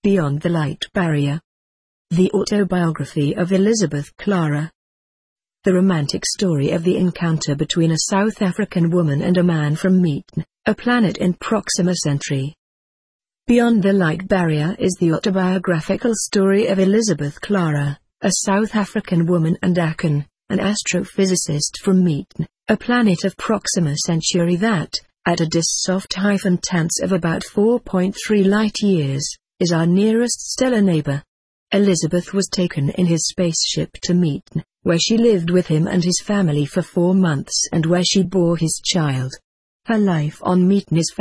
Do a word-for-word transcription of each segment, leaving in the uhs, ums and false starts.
Beyond the Light Barrier. The Autobiography of Elizabeth Clara. The romantic story of the encounter between a South African woman and a man from Meeten, a planet in Proxima Centauri. Beyond the Light Barrier is the autobiographical story of Elizabeth Clara, a South African woman, and Aken, an astrophysicist from Meeten, a planet of Proxima Centauri that, at a distance of about four point three light-years, is our nearest stellar neighbor. Elizabeth was taken in his spaceship to Meeten, where she lived with him and his family for four months and where she bore his child. Her life on Meeten is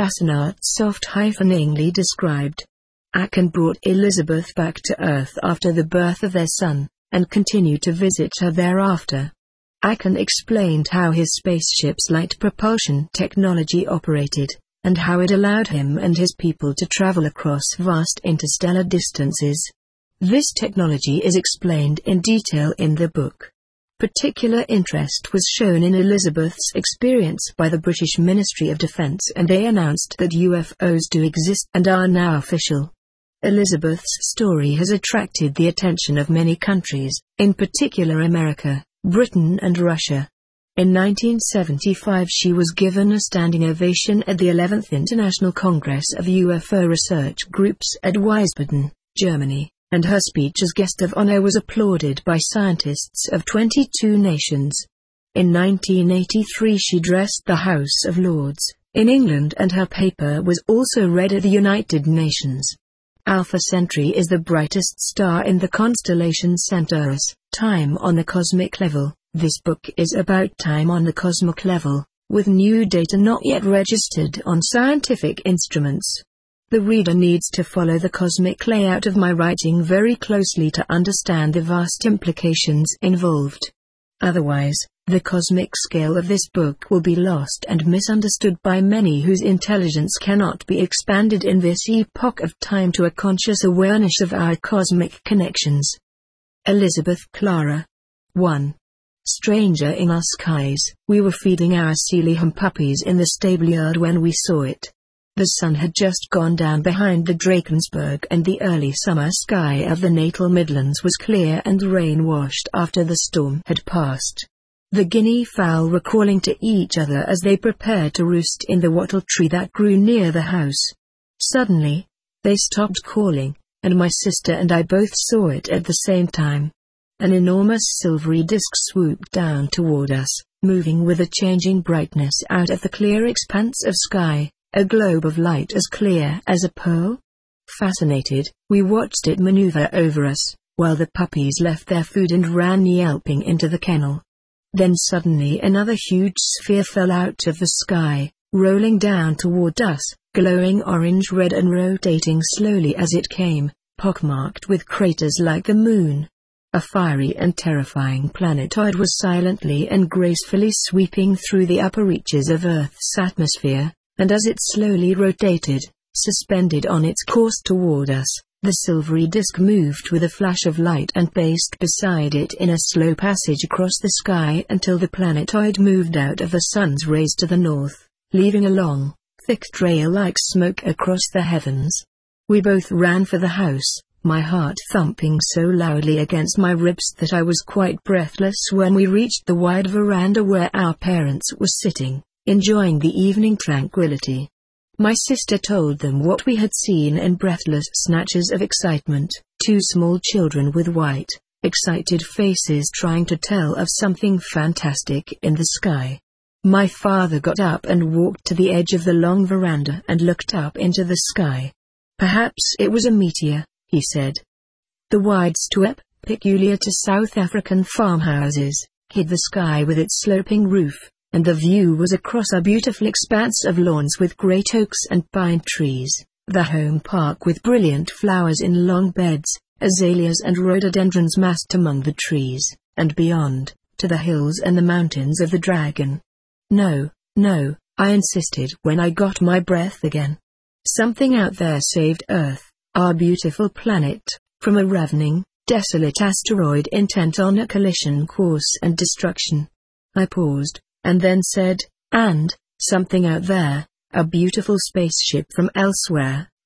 fascinatingly described. Aken brought Elizabeth back to Earth after the birth of their son, and continued to visit her thereafter. Aken explained how his spaceship's light propulsion technology operated, and how it allowed him and his people to travel across vast interstellar distances. This technology is explained in detail in the book. Particular interest was shown in Elizabeth's experience by the British Ministry of Defence, and they announced that U F Os do exist and are now official. Elizabeth's story has attracted the attention of many countries, in particular America, Britain and Russia. In nineteen seventy-five she was given a standing ovation at the eleventh International Congress of U F O Research Groups at Wiesbaden, Germany, and her speech as guest of honor was applauded by scientists of twenty-two nations. In nineteen eighty-three she addressed the House of Lords, in England, and her paper was also read at the United Nations. Alpha Centauri is the brightest star in the constellation Centaurus, time on the cosmic level. This book is about time on the cosmic level, with new data not yet registered on scientific instruments. The reader needs to follow the cosmic layout of my writing very closely to understand the vast implications involved. Otherwise, the cosmic scale of this book will be lost and misunderstood by many whose intelligence cannot be expanded in this epoch of time to a conscious awareness of our cosmic connections. Elizabeth Clara. one. Stranger in our skies. We were feeding our Sealyham puppies in the stableyard when we saw it. The sun had just gone down behind the Drakensberg, and the early summer sky of the Natal Midlands was clear and rain-washed after the storm had passed. The guinea fowl were calling to each other as they prepared to roost in the wattle tree that grew near the house. Suddenly, they stopped calling, and my sister and I both saw it at the same time. An enormous silvery disk swooped down toward us, moving with a changing brightness out of the clear expanse of sky. A globe of light as clear as a pearl? Fascinated, we watched it maneuver over us, while the puppies left their food and ran yelping into the kennel. Then suddenly another huge sphere fell out of the sky, rolling down toward us, glowing orange-red and rotating slowly as it came, pockmarked with craters like the moon. A fiery and terrifying planetoid was silently and gracefully sweeping through the upper reaches of Earth's atmosphere. And as it slowly rotated, suspended on its course toward us, the silvery disk moved with a flash of light and paced beside it in a slow passage across the sky until the planetoid moved out of the sun's rays to the north, leaving a long, thick trail like smoke across the heavens. We both ran for the house, my heart thumping so loudly against my ribs that I was quite breathless when we reached the wide veranda where our parents were sitting, enjoying the evening tranquility. My sister told them what we had seen in breathless snatches of excitement, two small children with white, excited faces trying to tell of something fantastic in the sky. My father got up and walked to the edge of the long veranda and looked up into the sky. Perhaps it was a meteor, he said. The wide sweep, peculiar to South African farmhouses, hid the sky with its sloping roof, and the view was across a beautiful expanse of lawns with great oaks and pine trees, the home park with brilliant flowers in long beds, azaleas and rhododendrons massed among the trees, and beyond, to the hills and the mountains of the Dragon. No, no, I insisted when I got my breath again. Something out there saved Earth, our beautiful planet, from a ravening, desolate asteroid intent on a collision course and destruction. I paused, and then said, and, something out there, a beautiful spaceship from elsewhere,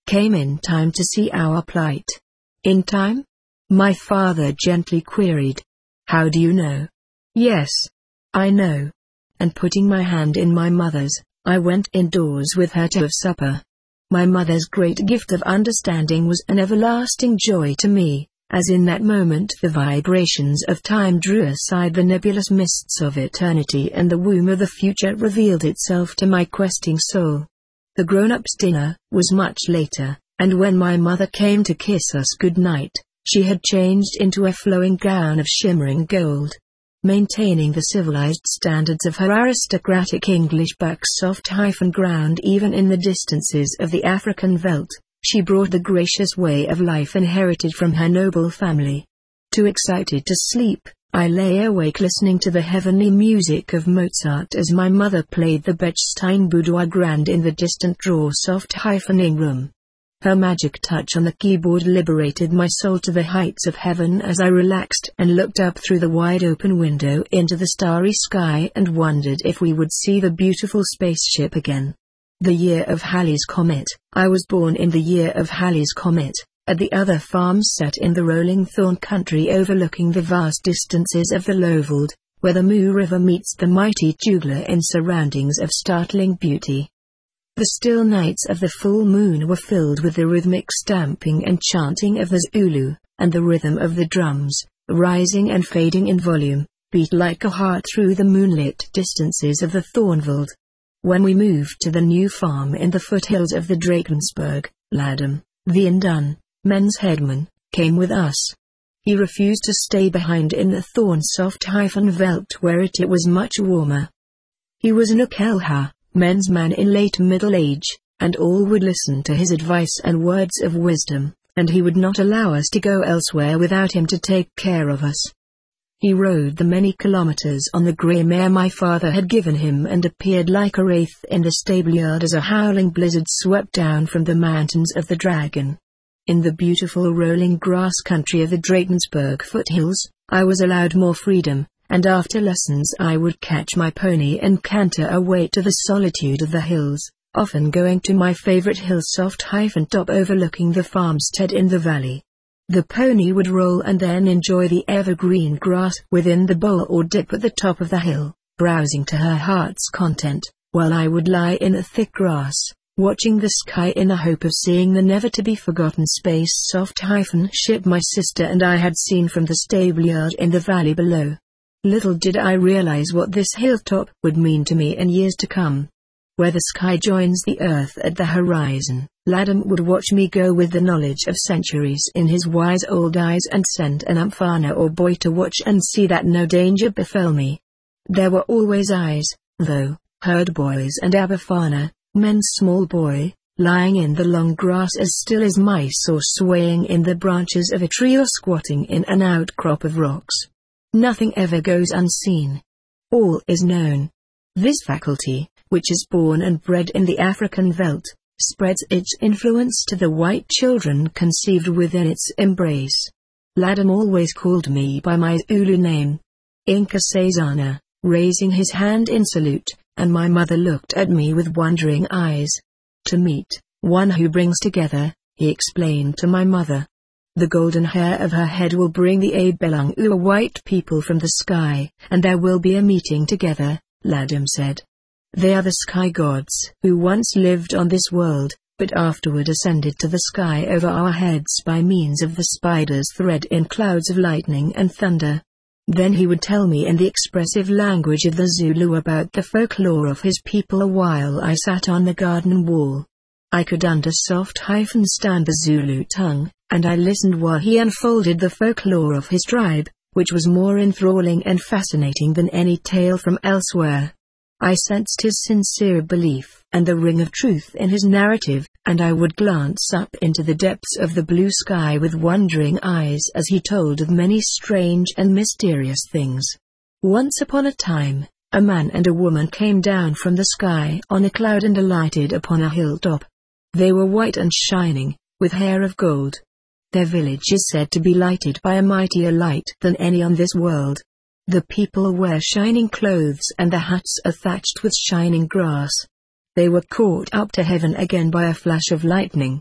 came in time to see our plight. In time? My father gently queried. How do you know? Yes. I know. And putting my hand in my mother's, I went indoors with her to have supper. My mother's great gift of understanding was an everlasting joy to me, as in that moment the vibrations of time drew aside the nebulous mists of eternity and the womb of the future revealed itself to my questing soul. The grown-ups' dinner was much later, and when my mother came to kiss us good night, she had changed into a flowing gown of shimmering gold. Maintaining the civilized standards of her aristocratic English buck soft hyphen ground even in the distances of the African veldt, she brought the gracious way of life inherited from her noble family. Too excited to sleep, I lay awake listening to the heavenly music of Mozart as my mother played the Bechstein Boudoir Grand in the distant draw soft hyphening room. Her magic touch on the keyboard liberated my soul to the heights of heaven as I relaxed and looked up through the wide-open window into the starry sky and wondered if we would see the beautiful spaceship again. The year of Halley's Comet. I was born in the year of Halley's Comet, at the other farm set in the rolling thorn country overlooking the vast distances of the Lowveld, where the Moo River meets the mighty Jugla in surroundings of startling beauty. The still nights of the full moon were filled with the rhythmic stamping and chanting of the Zulu, and the rhythm of the drums, rising and fading in volume, beat like a heart through the moonlit distances of the Thornveld. When we moved to the new farm in the foothills of the Drakensberg, Ladam, the Indun, men's headman, came with us. He refused to stay behind in the thorn soft hyphen veldt where it, it was much warmer. He was an Ukelha, men's man in late middle age, and all would listen to his advice and words of wisdom, and he would not allow us to go elsewhere without him to take care of us. He rode the many kilometers on the grey mare my father had given him and appeared like a wraith in the stableyard as a howling blizzard swept down from the mountains of the Dragon. In the beautiful rolling grass country of the Drakensberg foothills, I was allowed more freedom, and after lessons I would catch my pony and canter away to the solitude of the hills, often going to my favorite hill soft hyphen top overlooking the farmstead in the valley. The pony would roll and then enjoy the evergreen grass within the bowl or dip at the top of the hill, browsing to her heart's content, while I would lie in the thick grass, watching the sky in the hope of seeing the never-to-be-forgotten space soft hyphen ship my sister and I had seen from the stableyard in the valley below. Little did I realize what this hilltop would mean to me in years to come. Where the sky joins the earth at the horizon, Ladam would watch me go with the knowledge of centuries in his wise old eyes and send an Umfana or boy to watch and see that no danger befell me. There were always eyes, though, herd boys and Abafana, men's small boy, lying in the long grass as still as mice or swaying in the branches of a tree or squatting in an outcrop of rocks. Nothing ever goes unseen. All is known. This faculty, which is born and bred in the African veldt, spreads its influence to the white children conceived within its embrace. Ladam always called me by my Zulu name, Inkosazana, raising his hand in salute, and my mother looked at me with wondering eyes. To meet one who brings together, he explained to my mother. The golden hair of her head will bring the Abelung Ua white people from the sky, and there will be a meeting together, Ladam said. They are the sky gods who once lived on this world, but afterward ascended to the sky over our heads by means of the spider's thread in clouds of lightning and thunder. Then he would tell me in the expressive language of the Zulu about the folklore of his people. A while I sat on the garden wall. I could under soft hyphen stand the Zulu tongue, and I listened while he unfolded the folklore of his tribe, which was more enthralling and fascinating than any tale from elsewhere. I sensed his sincere belief and the ring of truth in his narrative, and I would glance up into the depths of the blue sky with wondering eyes as he told of many strange and mysterious things. Once upon a time, a man and a woman came down from the sky on a cloud and alighted upon a hilltop. They were white and shining, with hair of gold. Their village is said to be lighted by a mightier light than any on this world. The people wear shining clothes and the huts are thatched with shining grass. They were caught up to heaven again by a flash of lightning.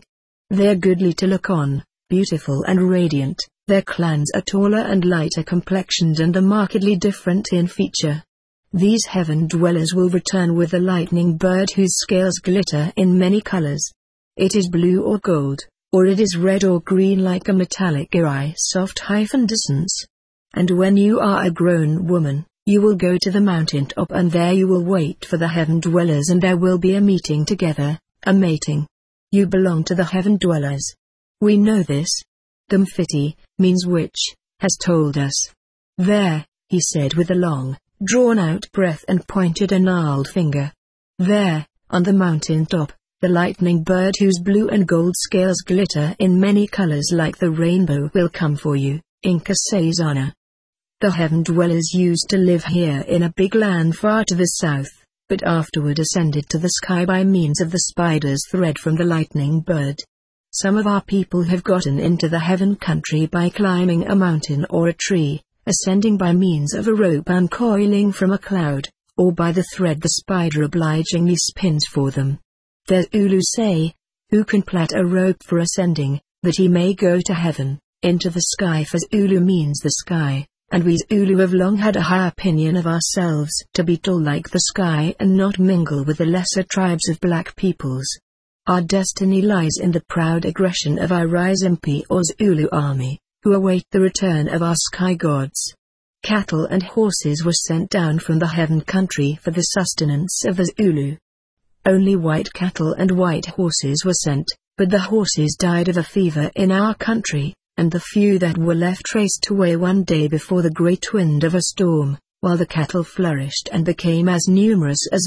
They are goodly to look on, beautiful and radiant. Their clans are taller and lighter complexioned and are markedly different in feature. These heaven dwellers will return with the lightning bird whose scales glitter in many colors. It is blue or gold, or it is red or green like a metallic eye soft hyphen distance. And when you are a grown woman, you will go to the mountain top and there you will wait for the heaven dwellers and there will be a meeting together, a mating. You belong to the heaven dwellers. We know this. Gumfiti, means witch, has told us. There, he said with a long, drawn-out breath and pointed a gnarled finger. There, on the mountain top, the lightning bird whose blue and gold scales glitter in many colors like the rainbow will come for you, Inca Saizana. The heaven dwellers used to live here in a big land far to the south, but afterward ascended to the sky by means of the spider's thread from the lightning bird. Some of our people have gotten into the heaven country by climbing a mountain or a tree, ascending by means of a rope uncoiling from a cloud, or by the thread the spider obligingly spins for them. The Zulu say, who can plait a rope for ascending, that he may go to heaven, into the sky, for Zulu means the sky, and we Zulu have long had a high opinion of ourselves to be tall like the sky and not mingle with the lesser tribes of black peoples. Our destiny lies in the proud aggression of our Rizimpi or Zulu army, who await the return of our sky gods. Cattle and horses were sent down from the heaven country for the sustenance of the Zulu. Only white cattle and white horses were sent, but the horses died of a fever in our country, and the few that were left traced away one day before the great wind of a storm, while the cattle flourished and became as numerous as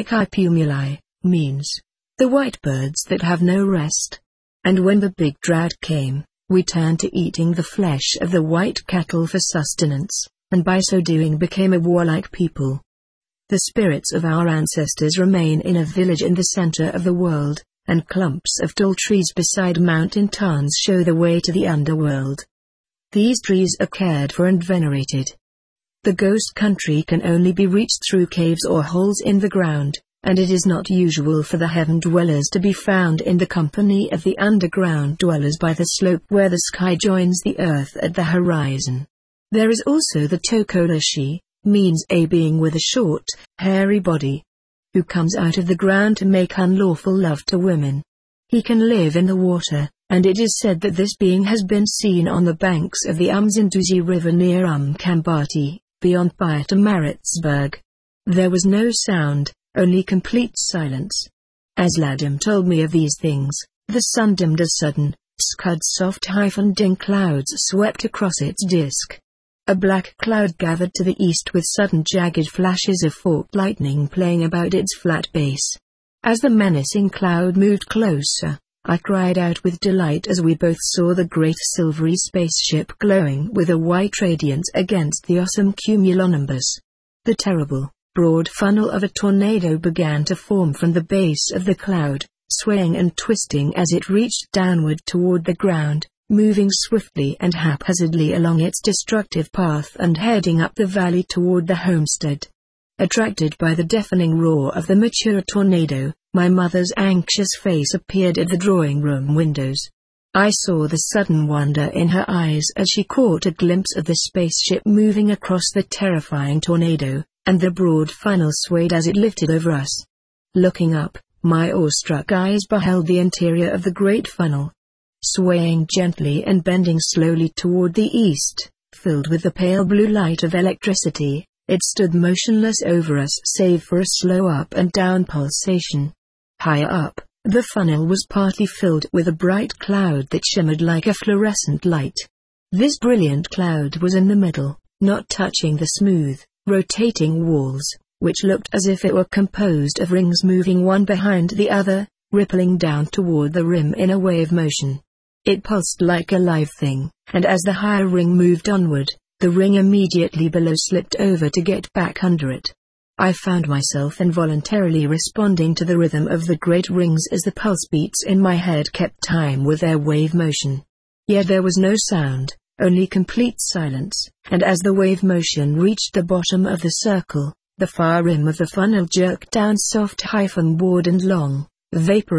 Inonic means the white birds that have no rest. And when the big drought came, we turned to eating the flesh of the white cattle for sustenance, and by so doing became a warlike people. The spirits of our ancestors remain in a village in the center of the world, and clumps of tall trees beside mountain tarns show the way to the underworld. These trees are cared for and venerated. The ghost country can only be reached through caves or holes in the ground, and it is not usual for the heaven dwellers to be found in the company of the underground dwellers by the slope where the sky joins the earth at the horizon. There is also the Tokoloshi, means a being with a short, hairy body, who comes out of the ground to make unlawful love to women. He can live in the water, and it is said that this being has been seen on the banks of the Umzinduzi River near Umkambati, beyond Pietermaritzburg. There was no sound, only complete silence. As Ladim told me of these things, the sun dimmed as sudden, scud soft hyphen ding clouds swept across its disk. A black cloud gathered to the east with sudden jagged flashes of forked lightning playing about its flat base. As the menacing cloud moved closer, I cried out with delight as we both saw the great silvery spaceship glowing with a white radiance against the awesome cumulonimbus. The terrible, broad funnel of a tornado began to form from the base of the cloud, swaying and twisting as it reached downward toward the ground, moving swiftly and haphazardly along its destructive path and heading up the valley toward the homestead. Attracted by the deafening roar of the mature tornado, my mother's anxious face appeared at the drawing-room windows. I saw the sudden wonder in her eyes as she caught a glimpse of the spaceship moving across the terrifying tornado, and the broad funnel swayed as it lifted over us. Looking up, my awestruck eyes beheld the interior of the great funnel. Swaying gently and bending slowly toward the east, filled with the pale blue light of electricity, it stood motionless over us save for a slow up and down pulsation. Higher up, the funnel was partly filled with a bright cloud that shimmered like a fluorescent light. This brilliant cloud was in the middle, not touching the smooth, rotating walls, which looked as if it were composed of rings moving one behind the other, rippling down toward the rim in a wave motion. It pulsed like a live thing, and as the higher ring moved onward, the ring immediately below slipped over to get back under it. I found myself involuntarily responding to the rhythm of the great rings as the pulse beats in my head kept time with their wave motion. Yet there was no sound, only complete silence, and as the wave motion reached the bottom of the circle, the far rim of the funnel jerked down soft-ward and long, vaporous,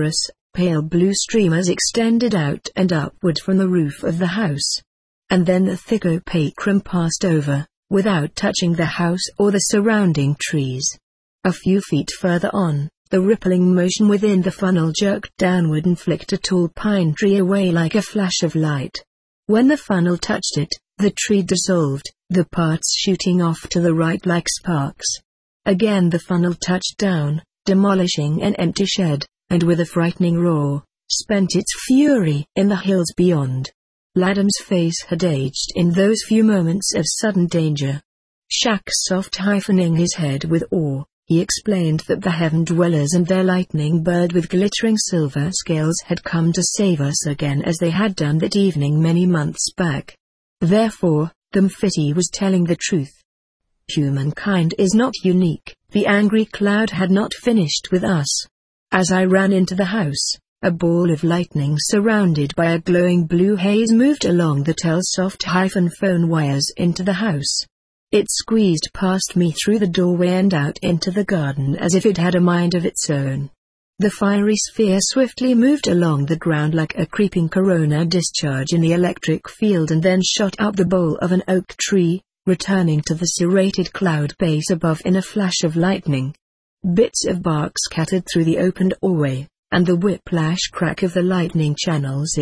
Pale blue streamers extended out and upward from the roof of the house. And then the thick opacrum passed over, without touching the house or the surrounding trees. A few feet further on, the rippling motion within the funnel jerked downward and flicked a tall pine tree away like a flash of light. When the funnel touched it, the tree dissolved, the parts shooting off to the right like sparks. Again the funnel touched down, demolishing an empty shed, and with a frightening roar, spent its fury in the hills beyond. Ladam's face had aged in those few moments of sudden danger. Shak soft hyphening his head with awe, he explained that the heaven dwellers and their lightning bird with glittering silver scales had come to save us again as they had done that evening many months back. Therefore, the Mfiti was telling the truth. Humankind is not unique, the angry cloud had not finished with us. As I ran into the house, a ball of lightning surrounded by a glowing blue haze moved along the Telsoft phone wires into the house. It squeezed past me through the doorway and out into the garden as if it had a mind of its own. The fiery sphere swiftly moved along the ground like a creeping corona discharge in the electric field and then shot up the bole of an oak tree, returning to the serrated cloud base above in a flash of lightning. Bits of bark scattered through the opened doorway, and the whiplash crack of the lightning channels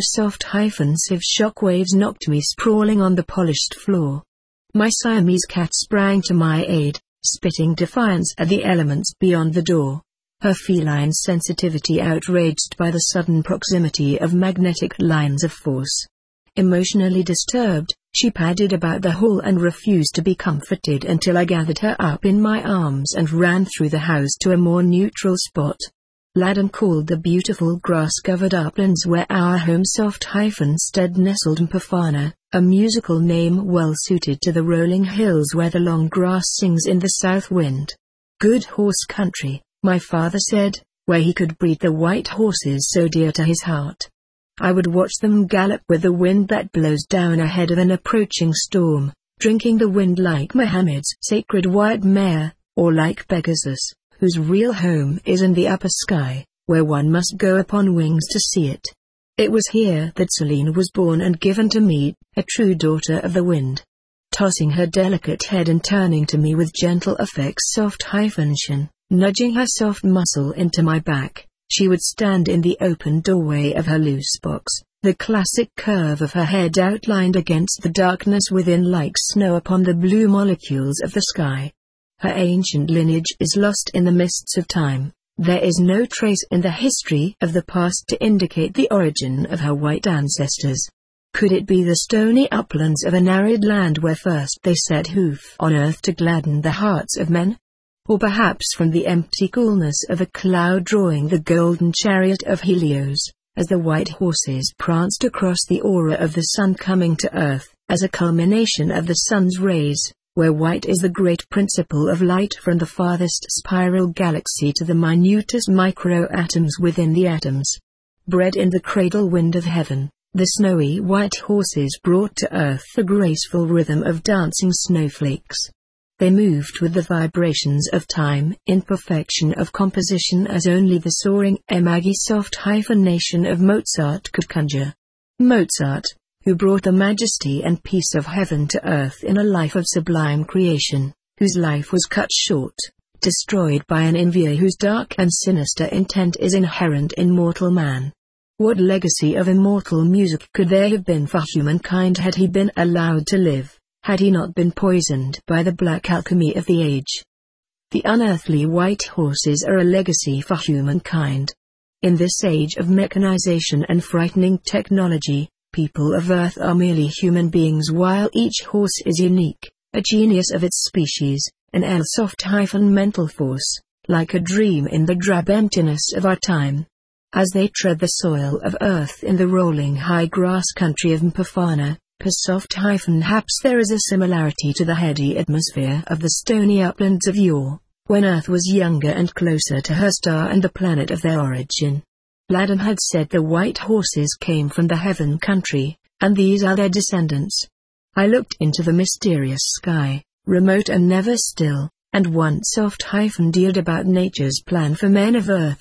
explosive shock waves knocked me sprawling on the polished floor. My Siamese cat sprang to my aid, spitting defiance at the elements beyond the door, her feline sensitivity outraged by the sudden proximity of magnetic lines of force. Emotionally disturbed, she padded about the hall and refused to be comforted until I gathered her up in my arms and ran through the house to a more neutral spot. Ladam called the beautiful grass-covered uplands where our home soft-stead nestled Mpafana, a musical name well suited to the rolling hills where the long grass sings in the south wind. Good horse country, my father said, where he could breed the white horses so dear to his heart. I would watch them gallop with the wind that blows down ahead of an approaching storm, drinking the wind like Muhammad's sacred white mare, or like Pegasus, whose real home is in the upper sky, where one must go upon wings to see it. It was here that Selene was born and given to me, a true daughter of the wind. Tossing her delicate head and turning to me with gentle affects soft hyphenation, nudging her soft muscle into my back, she would stand in the open doorway of her loose box, the classic curve of her head outlined against the darkness within like snow upon the blue molecules of the sky. Her ancient lineage is lost in the mists of time. There is no trace in the history of the past to indicate the origin of her white ancestors. Could it be the stony uplands of an arid land where first they set hoof on earth to gladden the hearts of men? Or perhaps from the empty coolness of a cloud drawing the golden chariot of Helios, as the white horses pranced across the aura of the sun coming to earth, as a culmination of the sun's rays, where white is the great principle of light from the farthest spiral galaxy to the minutest microatoms within the atoms. Bred in the cradle wind of heaven, the snowy white horses brought to earth the graceful rhythm of dancing snowflakes. They moved with the vibrations of time in perfection of composition as only the soaring Emagi soft hyphenation of Mozart could conjure. Mozart, who brought the majesty and peace of heaven to earth in a life of sublime creation, whose life was cut short, destroyed by an envy whose dark and sinister intent is inherent in mortal man. What legacy of immortal music could there have been for humankind had he been allowed to live, had he not been poisoned by the black alchemy of the age? The unearthly white horses are a legacy for humankind. In this age of mechanization and frightening technology, people of Earth are merely human beings while each horse is unique, a genius of its species, an L-soft-mental force, like a dream in the drab emptiness of our time. As they tread the soil of Earth in the rolling high grass country of Mpafana, P-soft-haps there is a similarity to the heady atmosphere of the stony uplands of yore, when Earth was younger and closer to her star and the planet of their origin. Ladam had said the white horses came from the heaven country, and these are their descendants. I looked into the mysterious sky, remote and never still, and once soft-deared about nature's plan for men of Earth.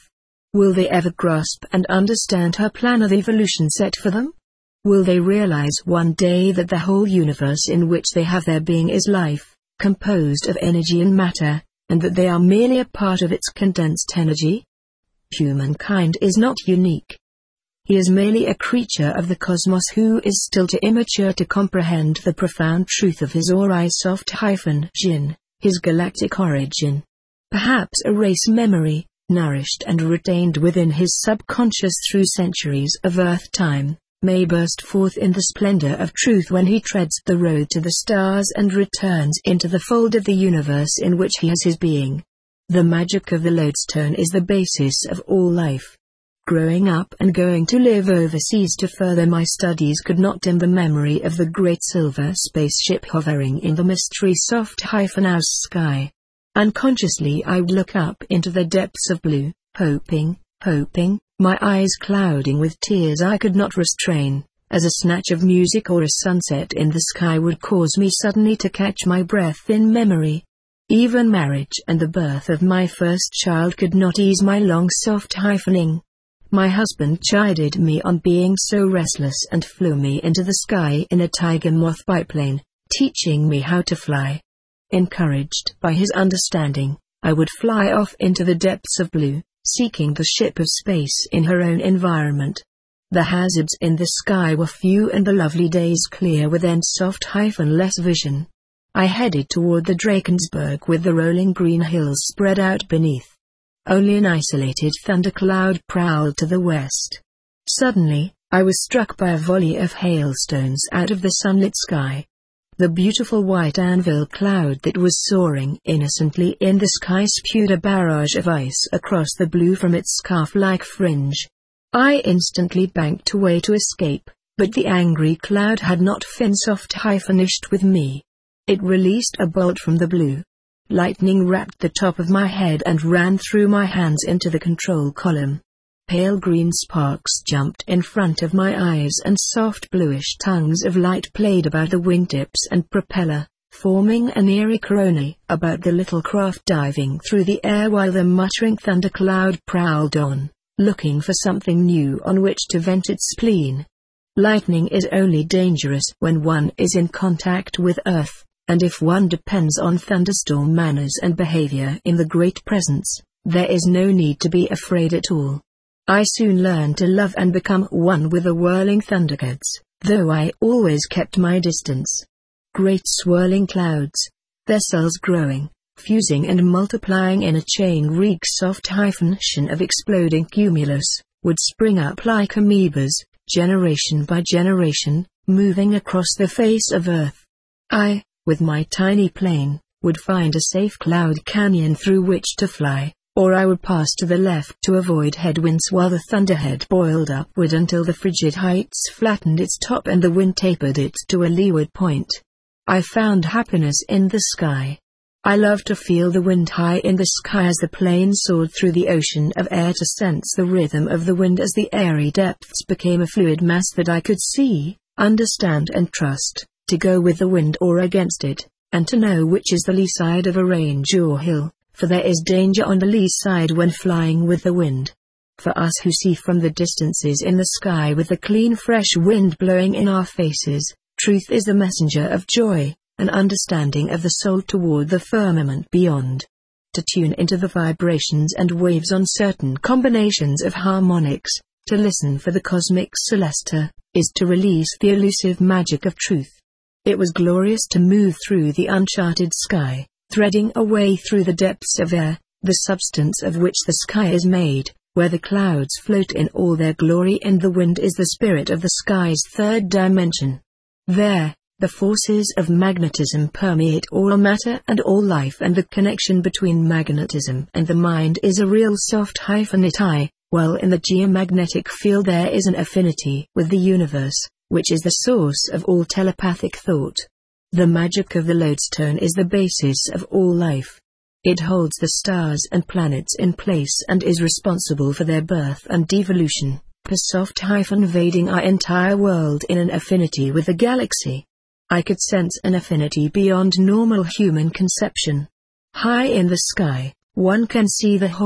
Will they ever grasp and understand her plan of evolution set for them? Will they realize one day that the whole universe in which they have their being is life, composed of energy and matter, and that they are merely a part of its condensed energy? Humankind is not unique. He is merely a creature of the cosmos who is still too immature to comprehend the profound truth of his Ori soft hyphen Jin, his galactic origin. Perhaps a race memory, nourished and retained within his subconscious through centuries of Earth time, may burst forth in the splendor of truth when he treads the road to the stars and returns into the fold of the universe in which he has his being. The magic of the lodestone is the basis of all life. Growing up and going to live overseas to further my studies could not dim the memory of the great silver spaceship hovering in the mystery soft hyphen house sky. Unconsciously I would look up into the depths of blue, hoping, hoping, my eyes clouding with tears I could not restrain, as a snatch of music or a sunset in the sky would cause me suddenly to catch my breath in memory. Even marriage and the birth of my first child could not ease my long soft hyphening. My husband chided me on being so restless and flew me into the sky in a tiger moth biplane, teaching me how to fly. Encouraged by his understanding, I would fly off into the depths of blue, seeking the ship of space in her own environment. The hazards in the sky were few and the lovely days clear with end soft hyphen less vision. I headed toward the Drakensberg with the rolling green hills spread out beneath. Only an isolated thundercloud prowled to the west. Suddenly, I was struck by a volley of hailstones out of the sunlit sky. The beautiful white anvil cloud that was soaring innocently in the sky spewed a barrage of ice across the blue from its scarf-like fringe. I instantly banked away to escape, but the angry cloud had not fin soft hyphenished with me. It released a bolt from the blue. Lightning wrapped the top of my head and ran through my hands into the control column. Pale green sparks jumped in front of my eyes and soft bluish tongues of light played about the wingtips and propeller, forming an eerie corona about the little craft diving through the air while the muttering thundercloud prowled on, looking for something new on which to vent its spleen. Lightning is only dangerous when one is in contact with Earth, and if one depends on thunderstorm manners and behavior in the Great Presence, there is no need to be afraid at all. I soon learned to love and become one with the whirling thunderclouds, though I always kept my distance. Great swirling clouds, their cells growing, fusing and multiplying in a chain reek soft hyphenation of exploding cumulus, would spring up like amoebas, generation by generation, moving across the face of Earth. I, with my tiny plane, would find a safe cloud canyon through which to fly, or I would pass to the left to avoid headwinds while the thunderhead boiled upward until the frigid heights flattened its top and the wind tapered it to a leeward point. I found happiness in the sky. I loved to feel the wind high in the sky as the plane soared through the ocean of air, to sense the rhythm of the wind as the airy depths became a fluid mass that I could see, understand and trust, to go with the wind or against it, and to know which is the lee side of a range or hill. For there is danger on the lee side when flying with the wind. For us who see from the distances in the sky with the clean fresh wind blowing in our faces, truth is the messenger of joy, an understanding of the soul toward the firmament beyond. To tune into the vibrations and waves on certain combinations of harmonics, to listen for the cosmic celesta, is to release the elusive magic of truth. It was glorious to move through the uncharted sky, threading a way through the depths of air, the substance of which the sky is made, where the clouds float in all their glory and the wind is the spirit of the sky's third dimension. There, the forces of magnetism permeate all matter and all life, and the connection between magnetism and the mind is a real soft hyphenate, while in the geomagnetic field there is an affinity with the universe, which is the source of all telepathic thought. The magic of the lodestone is the basis of all life. It holds the stars and planets in place and is responsible for their birth and devolution, the soft hyphen invading our entire world in an affinity with the galaxy. I could sense an affinity beyond normal human conception. High in the sky, one can see the whole,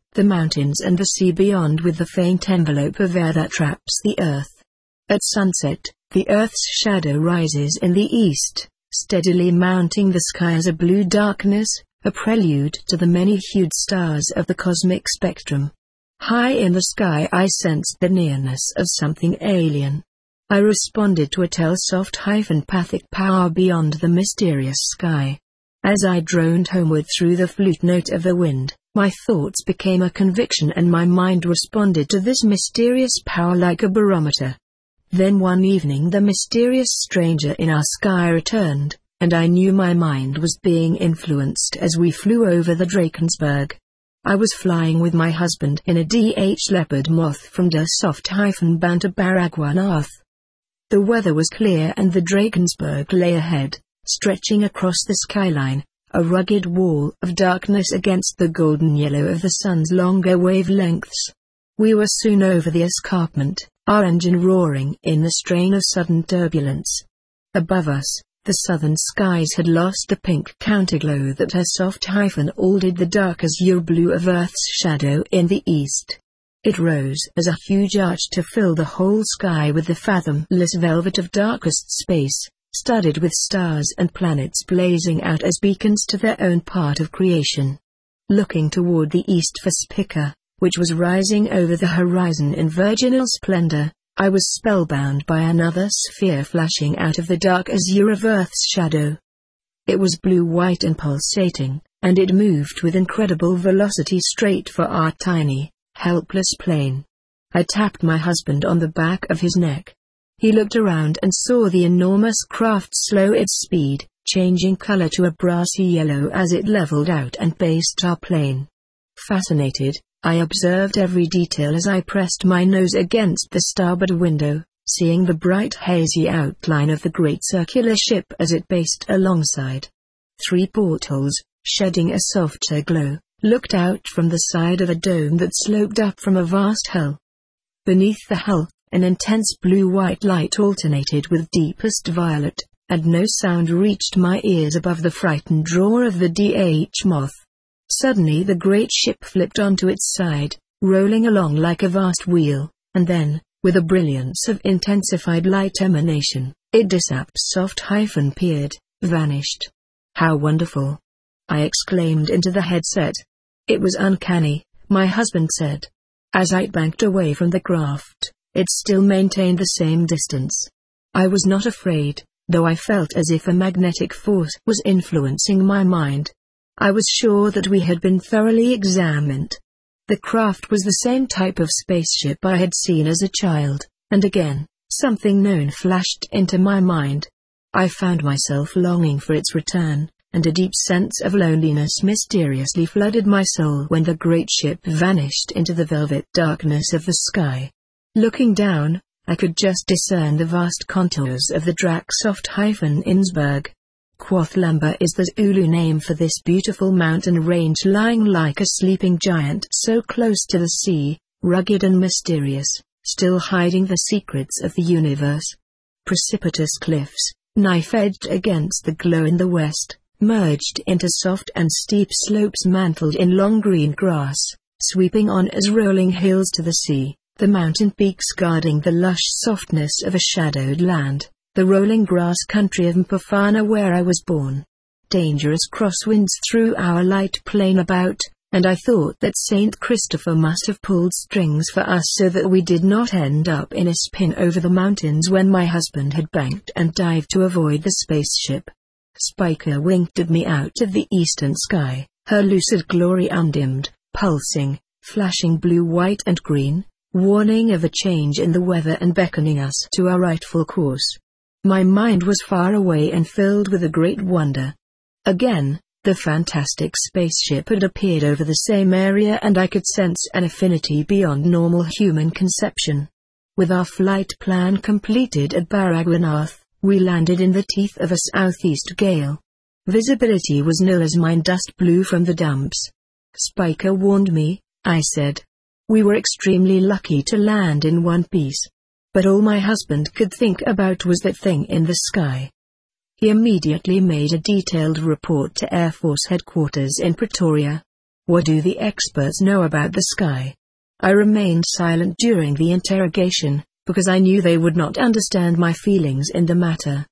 the mountains and the sea beyond with the faint envelope of air that wraps the earth. At sunset, the earth's shadow rises in the east, steadily mounting the sky as a blue darkness, a prelude to the many-hued stars of the cosmic spectrum. High in the sky I sensed the nearness of something alien. I responded to a telepathic power beyond the mysterious sky. As I droned homeward through the flute note of the wind, my thoughts became a conviction and my mind responded to this mysterious power like a barometer. Then one evening the mysterious stranger in our sky returned, and I knew my mind was being influenced as we flew over the Drakensberg. I was flying with my husband in a D H Leopard moth from Der Soft-Band to Baragwanath. The weather was clear and the Drakensberg lay ahead, stretching across the skyline, a rugged wall of darkness against the golden yellow of the sun's longer wavelengths. We were soon over the escarpment, our engine roaring in the strain of sudden turbulence. Above us, the southern skies had lost the pink counterglow that her soft hyphen altered the dark azure blue of Earth's shadow in the east. It rose as a huge arch to fill the whole sky with the fathomless velvet of darkest space, studded with stars and planets blazing out as beacons to their own part of creation. Looking toward the east for Spica, which was rising over the horizon in virginal splendor, I was spellbound by another sphere flashing out of the dark azure of Earth's shadow. It was blue-white and pulsating, and it moved with incredible velocity straight for our tiny, helpless plane. I tapped my husband on the back of his neck. He looked around and saw the enormous craft slow its speed, changing color to a brassy yellow as it leveled out and based our plane. Fascinated, I observed every detail as I pressed my nose against the starboard window, seeing the bright hazy outline of the great circular ship as it based alongside. Three portholes, shedding a softer glow, looked out from the side of a dome that sloped up from a vast hull. Beneath the hull, an intense blue-white light alternated with deepest violet, and no sound reached my ears above the frightened roar of the D H moth. Suddenly the great ship flipped onto its side, rolling along like a vast wheel, and then, with a brilliance of intensified light emanation, it dissaped soft-peered, vanished. How wonderful! I exclaimed into the headset. It was uncanny, my husband said. As I banked away from the craft, it still maintained the same distance. I was not afraid, though I felt as if a magnetic force was influencing my mind. I was sure that we had been thoroughly examined. The craft was the same type of spaceship I had seen as a child, and again, something known flashed into my mind. I found myself longing for its return, and a deep sense of loneliness mysteriously flooded my soul when the great ship vanished into the velvet darkness of the sky. Looking down, I could just discern the vast contours of the Draksoft-Insberg. Quathlamba is the Zulu name for this beautiful mountain range lying like a sleeping giant so close to the sea, rugged and mysterious, still hiding the secrets of the universe. Precipitous cliffs, knife-edged against the glow in the west, merged into soft and steep slopes mantled in long green grass, sweeping on as rolling hills to the sea, the mountain peaks guarding the lush softness of a shadowed land. The rolling grass country of Mpafana where I was born. Dangerous crosswinds threw our light plane about, and I thought that Saint Christopher must have pulled strings for us so that we did not end up in a spin over the mountains when my husband had banked and dived to avoid the spaceship. Spica winked at me out of the eastern sky, her lucid glory undimmed, pulsing, flashing blue, white and green, warning of a change in the weather and beckoning us to our rightful course. My mind was far away and filled with a great wonder. Again, the fantastic spaceship had appeared over the same area and I could sense an affinity beyond normal human conception. With our flight plan completed at Baragwanath, we landed in the teeth of a southeast gale. Visibility was nil as mine dust blew from the dumps. Spica warned me, I said. We were extremely lucky to land in one piece. But all my husband could think about was that thing in the sky. He immediately made a detailed report to Air Force Headquarters in Pretoria. What do the experts know about the sky? I remained silent during the interrogation, because I knew they would not understand my feelings in the matter.